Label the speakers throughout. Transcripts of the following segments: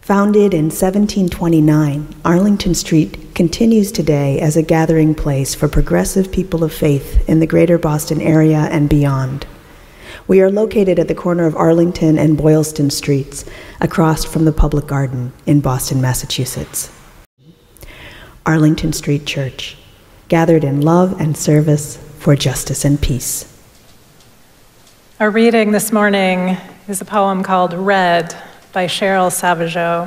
Speaker 1: Founded in 1729, Arlington Street continues today as a gathering place for progressive people of faith in the greater Boston area and beyond. We are located at the corner of Arlington and Boylston Streets, across from the Public Garden in Boston, Massachusetts. Arlington Street Church, gathered in love and service for justice and peace.
Speaker 2: Our reading this morning is a poem called Red by Cheryl Savageau.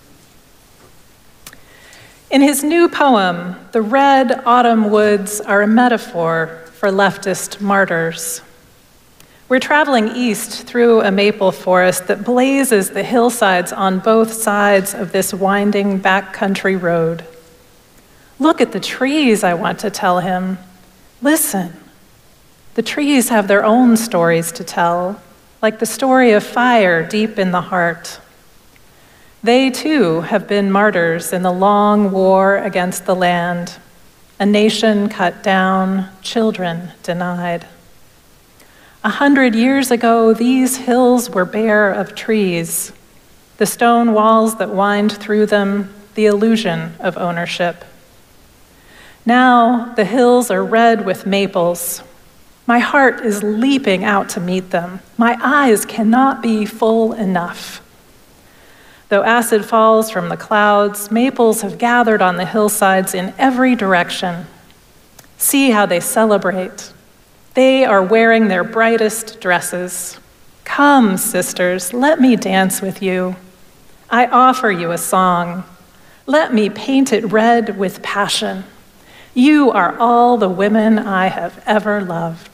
Speaker 2: In his new poem, the red autumn woods are a metaphor for leftist martyrs. We're traveling east through a maple forest that blazes the hillsides on both sides of this winding backcountry road. Look at the trees, I want to tell him. Listen. The trees have their own stories to tell, like the story of fire deep in the heart. They too have been martyrs in the long war against the land, a nation cut down, children denied. 100 years ago, these hills were bare of trees, the stone walls that wind through them, the illusion of ownership. Now the hills are red with maples. My heart is leaping out to meet them. My eyes cannot be full enough. Though acid falls from the clouds, maples have gathered on the hillsides in every direction. See how they celebrate. They are wearing their brightest dresses. Come, sisters, let me dance with you. I offer you a song. Let me paint it red with passion. You are all the women I have ever loved.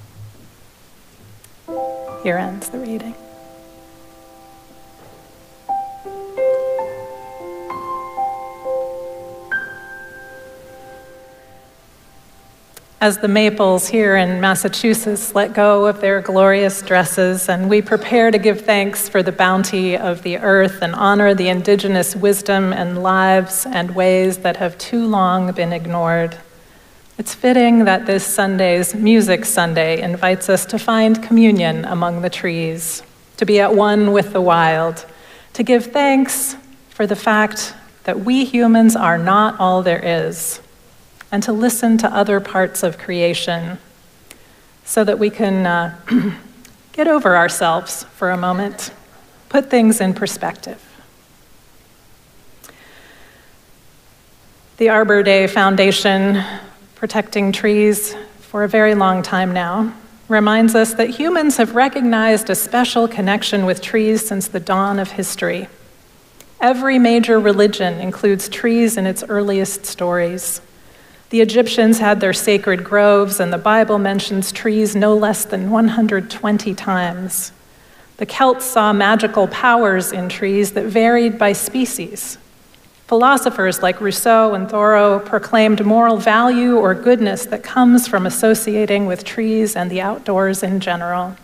Speaker 2: Here ends the reading. As the maples here in Massachusetts let go of their glorious dresses and we prepare to give thanks for the bounty of the earth and honor the indigenous wisdom and lives and ways that have too long been ignored, it's fitting that this Sunday's Music Sunday invites us to find communion among the trees, to be at one with the wild, to give thanks for the fact that we humans are not all there is, and to listen to other parts of creation so that we can get over ourselves for a moment, put things in perspective. The Arbor Day Foundation, protecting trees for a very long time now, reminds us that humans have recognized a special connection with trees since the dawn of history. Every major religion includes trees in its earliest stories. The Egyptians had their sacred groves, and the Bible mentions trees no less than 120 times. The Celts saw magical powers in trees that varied by species. Philosophers like Rousseau and Thoreau proclaimed moral value or goodness that comes from associating with trees and the outdoors in general.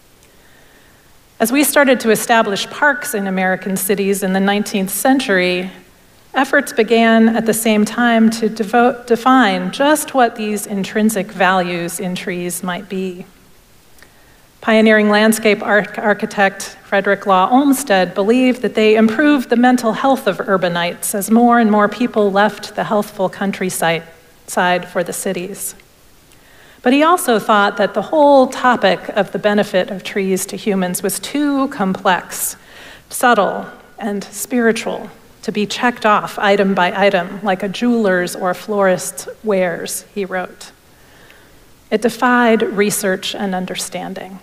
Speaker 2: As we started to establish parks in American cities in the 19th century, efforts began at the same time to define just what these intrinsic values in trees might be. Pioneering landscape architect Frederick Law Olmsted believed that they improved the mental health of urbanites as more and more people left the healthful countryside for the cities. But he also thought that the whole topic of the benefit of trees to humans was too complex, subtle, and spiritual to be checked off item by item like a jeweler's or florist's wares, he wrote. It defied research and understanding.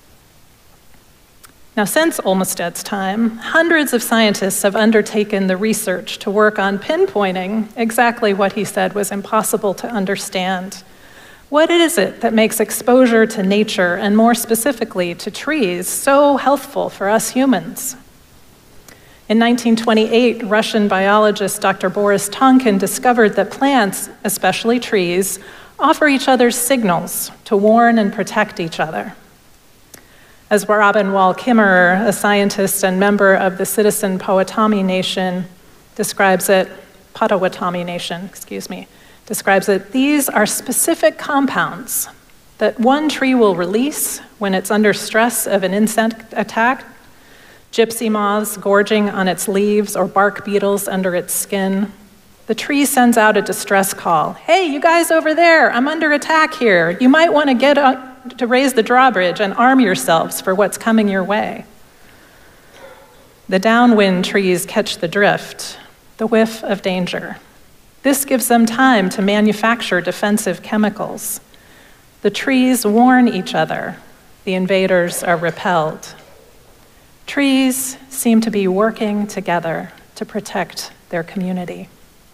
Speaker 2: Now, since Olmsted's time, hundreds of scientists have undertaken the research to work on pinpointing exactly what he said was impossible to understand. What is it that makes exposure to nature, and more specifically to trees, so healthful for us humans? In 1928, Russian biologist Dr. Boris Tonkin discovered that plants, especially trees, offer each other signals to warn and protect each other. As Robin Wall Kimmerer, a scientist and member of the citizen Potawatomi Nation, describes it, these are specific compounds that one tree will release when it's under stress of an insect attack gypsy moths gorging on its leaves or bark beetles under its skin. The tree sends out a distress call. Hey, you guys over there, I'm under attack here. You might want to get up to raise the drawbridge and arm yourselves for what's coming your way. The downwind trees catch the drift, the whiff of danger. This gives them time to manufacture defensive chemicals. The trees warn each other. The invaders are repelled. Trees seem to be working together to protect their community.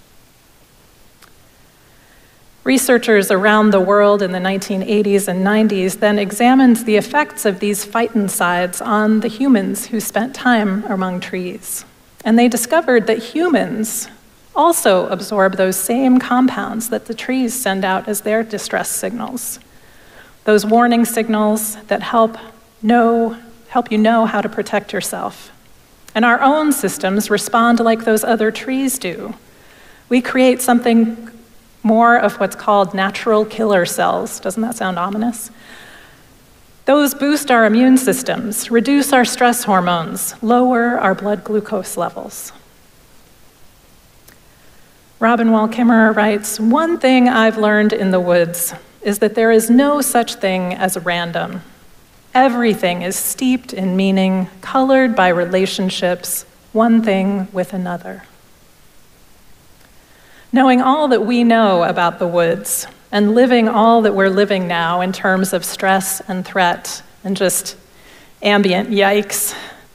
Speaker 2: Researchers around the world in the 1980s and 90s then examined the effects of these phytoncides on the humans who spent time among trees. And they discovered that humans also absorb those same compounds that the trees send out as their distress signals. Those warning signals that help you know how to protect yourself. And our own systems respond like those other trees do. We create something more of what's called natural killer cells. Doesn't that sound ominous? Those boost our immune systems, reduce our stress hormones, lower our blood glucose levels. Robin Wall Kimmerer writes, "One thing I've learned in the woods is that there is no such thing as random. Everything is steeped in meaning, colored by relationships, one thing with another." Knowing all that we know about the woods and living all that we're living now in terms of stress and threat and just ambient yikes,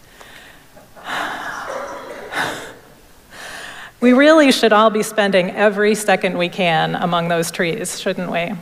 Speaker 2: we really should all be spending every second we can among those trees, shouldn't we?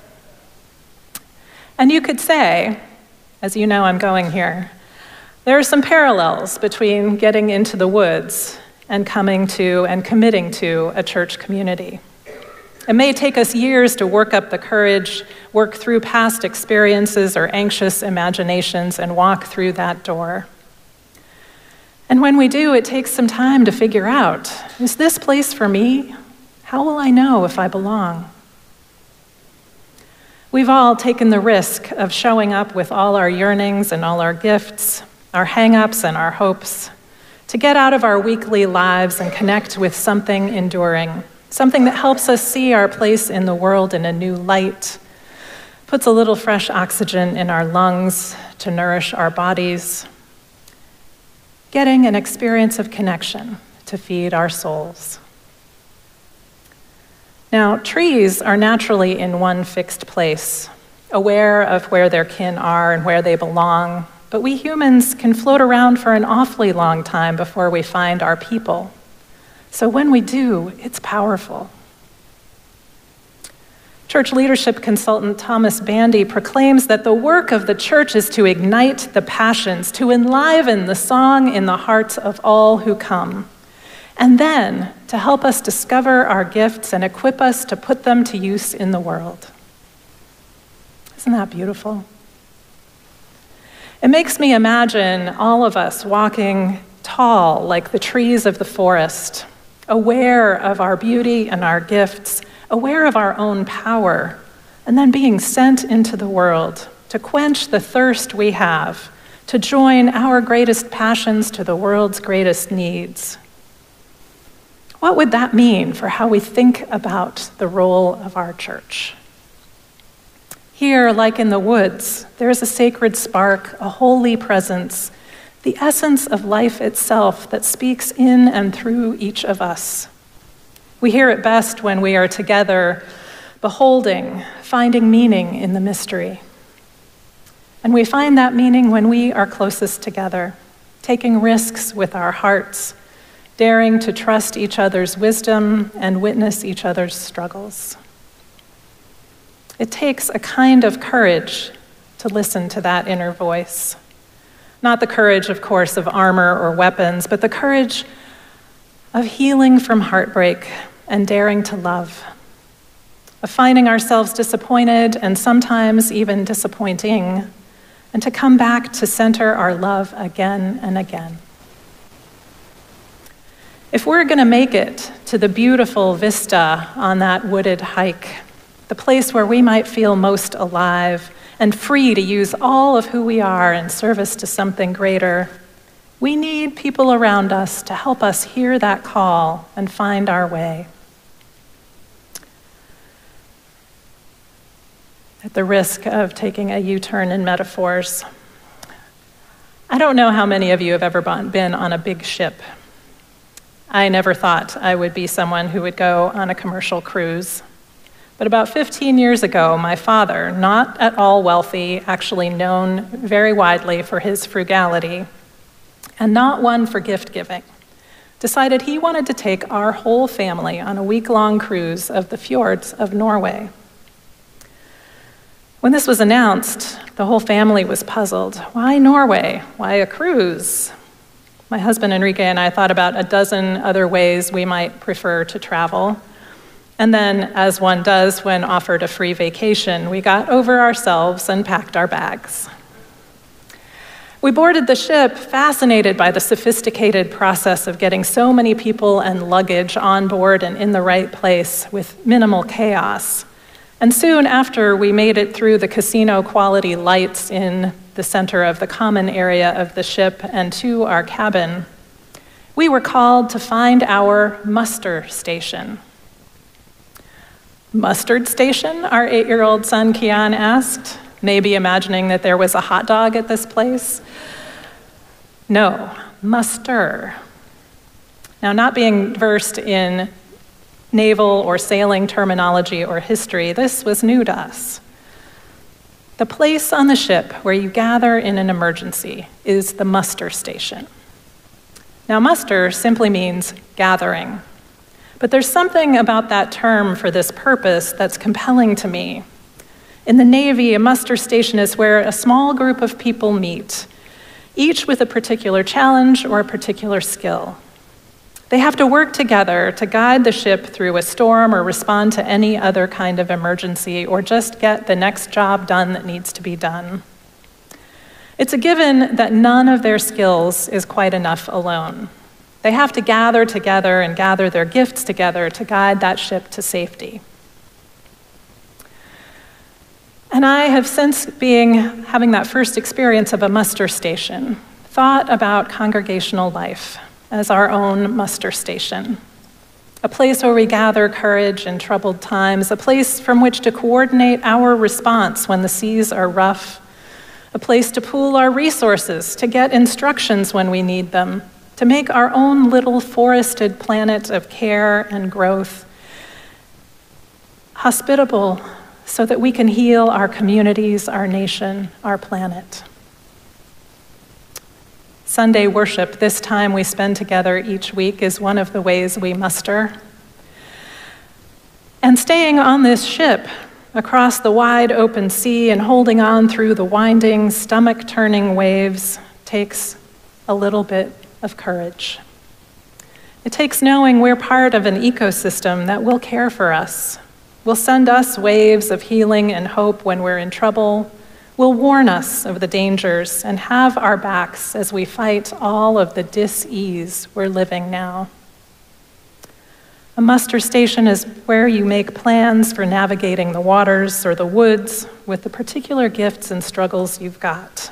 Speaker 2: And you could say, as you know I'm going here, there are some parallels between getting into the woods and coming to and committing to a church community. It may take us years to work up the courage, work through past experiences or anxious imaginations, and walk through that door. And when we do, it takes some time to figure out, is this place for me? How will I know if I belong? We've all taken the risk of showing up with all our yearnings and all our gifts, our hang-ups and our hopes, to get out of our weekly lives and connect with something enduring, something that helps us see our place in the world in a new light, puts a little fresh oxygen in our lungs to nourish our bodies, getting an experience of connection to feed our souls. Now, trees are naturally in one fixed place, aware of where their kin are and where they belong, but we humans can float around for an awfully long time before we find our people. So when we do, it's powerful. Church leadership consultant Thomas Bandy proclaims that the work of the church is to ignite the passions, to enliven the song in the hearts of all who come, and then to help us discover our gifts and equip us to put them to use in the world. Isn't that beautiful? It makes me imagine all of us walking tall like the trees of the forest, aware of our beauty and our gifts, aware of our own power, and then being sent into the world to quench the thirst we have, to join our greatest passions to the world's greatest needs. What would that mean for how we think about the role of our church? Here, like in the woods, there is a sacred spark, a holy presence, the essence of life itself that speaks in and through each of us. We hear it best when we are together, beholding, finding meaning in the mystery. And we find that meaning when we are closest together, taking risks with our hearts, daring to trust each other's wisdom and witness each other's struggles. It takes a kind of courage to listen to that inner voice. Not the courage, of course, of armor or weapons, but the courage of healing from heartbreak and daring to love, of finding ourselves disappointed and sometimes even disappointing, and to come back to center our love again and again. If we're going to make it to the beautiful vista on that wooded hike, the place where we might feel most alive and free to use all of who we are in service to something greater, We need people around us to help us hear that call and find our way. At the risk of taking a U-turn in metaphors, I don't know how many of you have ever been on a big ship. I never thought I would be someone who would go on a commercial cruise. But about 15 years ago, my father, not at all wealthy, actually known very widely for his frugality, and not one for gift giving, decided he wanted to take our whole family on a week-long cruise of the fjords of Norway. When this was announced, the whole family was puzzled. Why Norway? Why a cruise? My husband Enrique and I thought about a dozen other ways we might prefer to travel. And then, as one does when offered a free vacation, we got over ourselves and packed our bags. We boarded the ship, fascinated by the sophisticated process of getting so many people and luggage on board and in the right place with minimal chaos. And soon after we made it through the casino-quality lights in the center of the common area of the ship and to our cabin, we were called to find our muster station. Mustard station? Our 8-year-old son Kian asked, maybe imagining that there was a hot dog at this place. No, muster. Now, not being versed in naval or sailing terminology or history, this was new to us. The place on the ship where you gather in an emergency is the muster station. Now, muster simply means gathering, but there's something about that term for this purpose that's compelling to me. In the Navy, a muster station is where a small group of people meet, each with a particular challenge or a particular skill. They have to work together to guide the ship through a storm or respond to any other kind of emergency or just get the next job done that needs to be done. It's a given that none of their skills is quite enough alone. They have to gather together and gather their gifts together to guide that ship to safety. And I have, since having that first experience of a muster station, thought about congregational life as our own muster station, a place where we gather courage in troubled times, a place from which to coordinate our response when the seas are rough, a place to pool our resources, to get instructions when we need them, to make our own little forested planet of care and growth hospitable so that we can heal our communities, our nation, our planet. Sunday worship, this time we spend together each week, is one of the ways we muster. And staying on this ship across the wide open sea and holding on through the winding, stomach-turning waves takes a little bit of courage. It takes knowing we're part of an ecosystem that will care for us, will send us waves of healing and hope when we're in trouble, will warn us of the dangers and have our backs as we fight all of the dis-ease we're living now. A muster station is where you make plans for navigating the waters or the woods with the particular gifts and struggles you've got.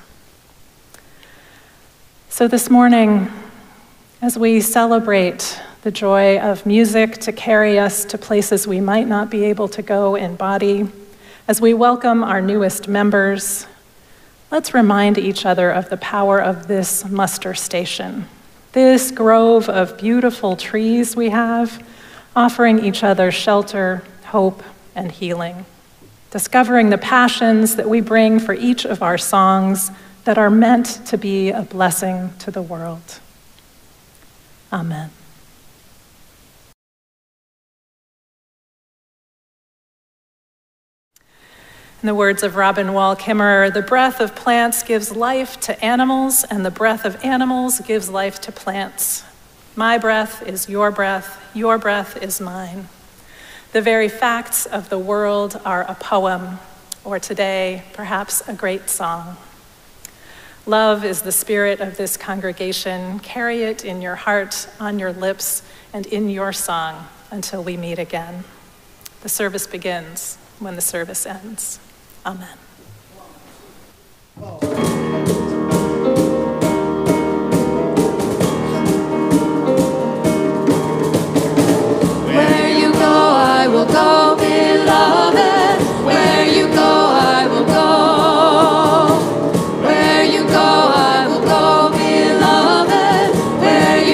Speaker 2: So this morning, as we celebrate the joy of music to carry us to places we might not be able to go in body, as we welcome our newest members, let's remind each other of the power of this muster station, this grove of beautiful trees we have, offering each other shelter, hope, and healing, discovering the passions that we bring for each of our songs that are meant to be a blessing to the world. Amen. In the words of Robin Wall Kimmerer, the breath of plants gives life to animals, and the breath of animals gives life to plants. My breath is your breath is mine. The very facts of the world are a poem, or today, perhaps a great song. Love is the spirit of this congregation. Carry it in your heart, on your lips, and in your song until we meet again. The service begins when the service ends. Amen.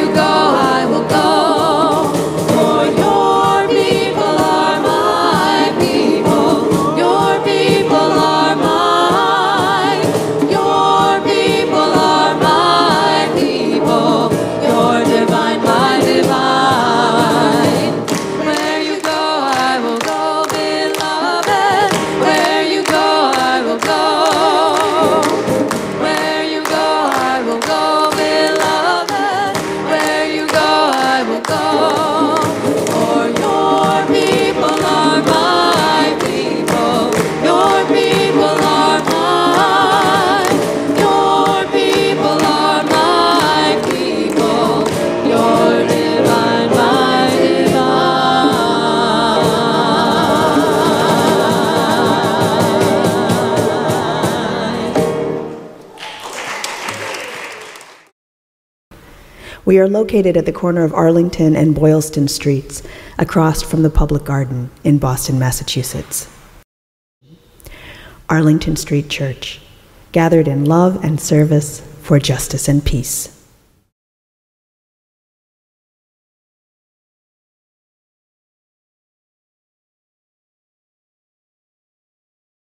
Speaker 1: We are located at the corner of Arlington and Boylston Streets, across from the Public Garden in Boston, Massachusetts. Arlington Street Church, gathered in love and service for justice and peace.